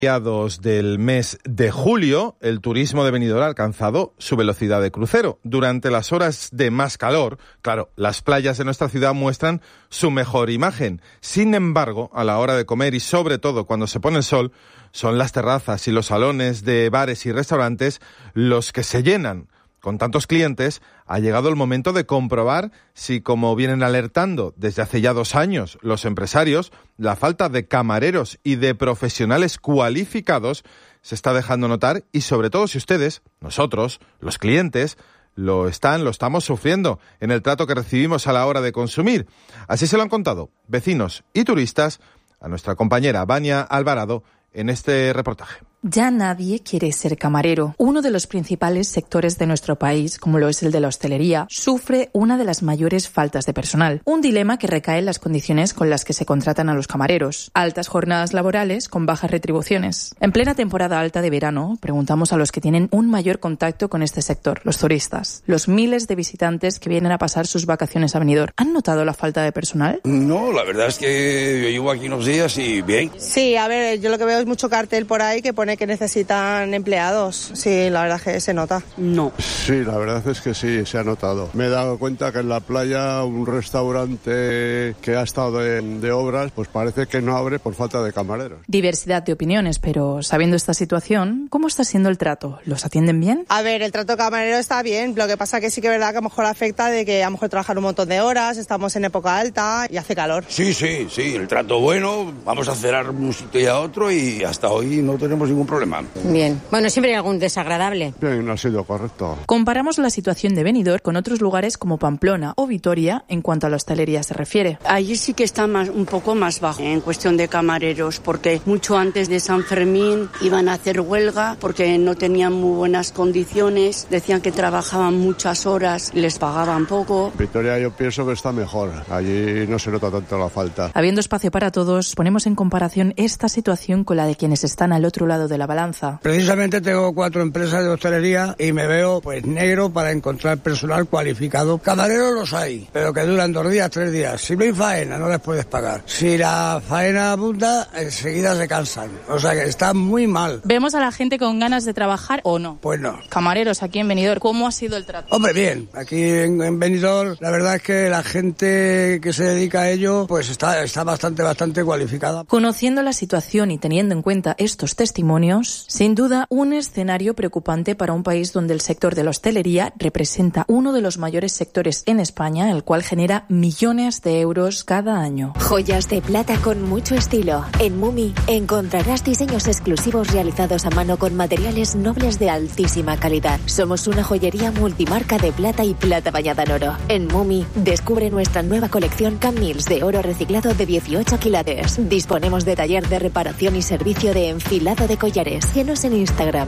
mediados del mes de julio, el turismo de Benidorm ha alcanzado su velocidad de crucero. Durante las horas de más calor, claro, las playas de nuestra ciudad muestran su mejor imagen. Sin embargo, a la hora de comer y sobre todo cuando se pone el sol, son las terrazas y los salones de bares y restaurantes los que se llenan. Con tantos clientes, ha llegado el momento de comprobar si, como vienen alertando desde hace ya 2 años los empresarios, la falta de camareros y de profesionales cualificados se está dejando notar y, sobre todo, si ustedes, nosotros, los clientes, lo estamos sufriendo en el trato que recibimos a la hora de consumir. Así se lo han contado vecinos y turistas a nuestra compañera Vania Alvarado en este reportaje. Ya nadie quiere ser camarero. Uno de los principales sectores de nuestro país, como lo es el de la hostelería, sufre una de las mayores faltas de personal. Un dilema que recae en las condiciones con las que se contratan a los camareros. Altas jornadas laborales con bajas retribuciones. En plena temporada alta de verano, preguntamos a los que tienen un mayor contacto con este sector, los turistas. Los miles de visitantes que vienen a pasar sus vacaciones a Benidorm. ¿Han notado la falta de personal? No, la verdad es que yo llevo aquí unos días y bien. Sí, a ver, yo lo que veo es mucho cartel por ahí que pone que necesitan empleados. Sí, la verdad es que se nota. No. Sí, la verdad es que sí, se ha notado. Me he dado cuenta que en la playa un restaurante que ha estado de obras, pues parece que no abre por falta de camareros. Diversidad de opiniones, pero sabiendo esta situación, ¿cómo está siendo el trato? ¿Los atienden bien? A ver, el trato camarero está bien, lo que pasa que sí que es verdad que a lo mejor afecta de que a lo mejor trabajan un montón de horas, estamos en época alta y hace calor. Sí, el trato bueno, vamos a cenar un sitio y a otro y hasta hoy no tenemos ningún problema. Bien. Bueno, siempre hay algún desagradable. Bien, ha sido correcto. Comparamos la situación de Benidorm con otros lugares como Pamplona o Vitoria en cuanto a la hostelería se refiere. Allí sí que está un poco más bajo en cuestión de camareros, porque mucho antes de San Fermín iban a hacer huelga porque no tenían muy buenas condiciones, decían que trabajaban muchas horas, les pagaban poco. Vitoria yo pienso que está mejor, allí no se nota tanto la falta. Habiendo espacio para todos, ponemos en comparación esta situación con la de quienes están al otro lado de la balanza. Precisamente tengo 4 empresas de hostelería y me veo pues negro para encontrar personal cualificado. Camareros los hay, pero que duran 2 días, 3 días. Si no hay faena, no les puedes pagar. Si la faena abunda, enseguida se cansan. O sea que está muy mal. ¿Vemos a la gente con ganas de trabajar o no? Pues no. Camareros aquí en Benidorm, ¿cómo ha sido el trato? Hombre, bien. Aquí en Benidorm, la verdad es que la gente que se dedica a ello, pues está bastante cualificada. Conociendo la situación y teniendo en cuenta estos testimonios, sin duda un escenario preocupante para un país donde el sector de la hostelería representa uno de los mayores sectores en España, el cual genera millones de euros cada año. Joyas de plata con mucho estilo. En Mumi encontrarás diseños exclusivos realizados a mano con materiales nobles de altísima calidad. Somos una joyería multimarca de plata y plata bañada en oro. En Mumi descubre nuestra nueva colección Camils de oro reciclado de 18 quilates. Disponemos de taller de reparación y servicio de enfilado de collares. Síguenos en Instagram,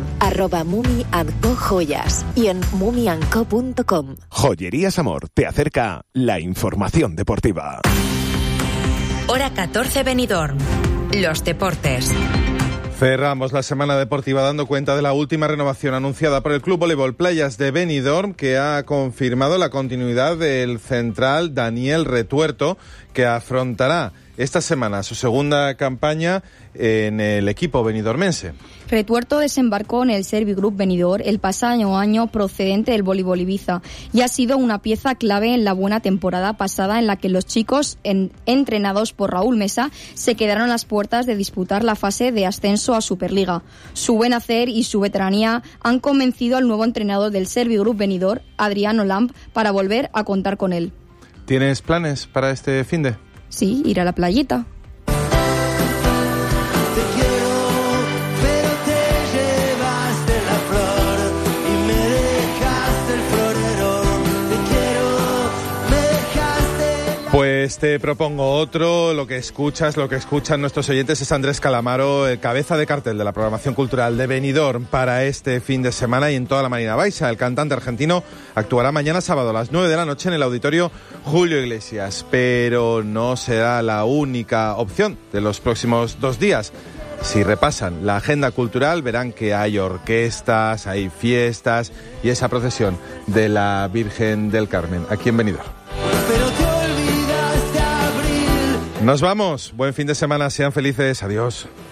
@mumiandcojoyas y en mumiandco.com. Joyerías Amor te acerca la información deportiva. Hora 14 Benidorm. Los deportes. Cerramos la semana deportiva dando cuenta de la última renovación anunciada por el Club Voleibol Playas de Benidorm, que ha confirmado la continuidad del central Daniel Retuerto, que afrontará esta semana su segunda campaña en el equipo benidormense. Retuerto desembarcó en el Servigroup Benidorm el pasado año procedente del Voleibol Ibiza y ha sido una pieza clave en la buena temporada pasada en la que los chicos, entrenados por Raúl Mesa, se quedaron a las puertas de disputar la fase de ascenso a Superliga. Su buen hacer y su veteranía han convencido al nuevo entrenador del Servigroup Benidorm, Adriano Lamp, para volver a contar con él. ¿Tienes planes para este finde? Sí, ir a la playita. Pues te propongo otro, lo que escuchan nuestros oyentes es Andrés Calamaro, el cabeza de cartel de la programación cultural de Benidorm para este fin de semana y en toda la Marina Baixa. El cantante argentino actuará mañana sábado a las 9 de la noche en el Auditorio Julio Iglesias, pero no será la única opción de los próximos 2 días. Si repasan la agenda cultural verán que hay orquestas, hay fiestas y esa procesión de la Virgen del Carmen aquí en Benidorm. Nos vamos, buen fin de semana, sean felices, adiós.